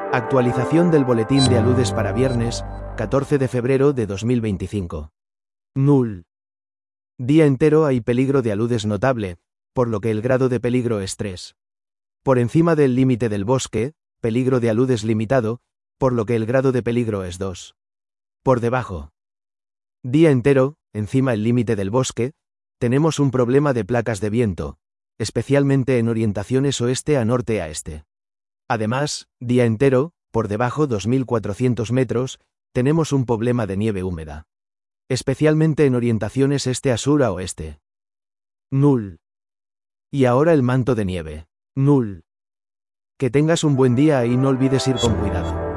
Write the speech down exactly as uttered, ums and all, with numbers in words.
Actualización del boletín de aludes para viernes, catorce de febrero de dos mil veinticinco. Null. Día entero hay peligro de aludes notable, por lo que el grado de peligro es tres. Por encima del límite del bosque, peligro de aludes limitado, por lo que el grado de peligro es dos. Por debajo. Día entero, encima el límite del bosque, tenemos un problema de placas de viento, especialmente en orientaciones oeste a norte a este. Además, día entero, por debajo dos mil cuatrocientos metros, tenemos un problema de nieve húmeda, especialmente en orientaciones este a sur a oeste. Null. Y ahora el manto de nieve. Null. Que tengas un buen día y no olvides ir con cuidado.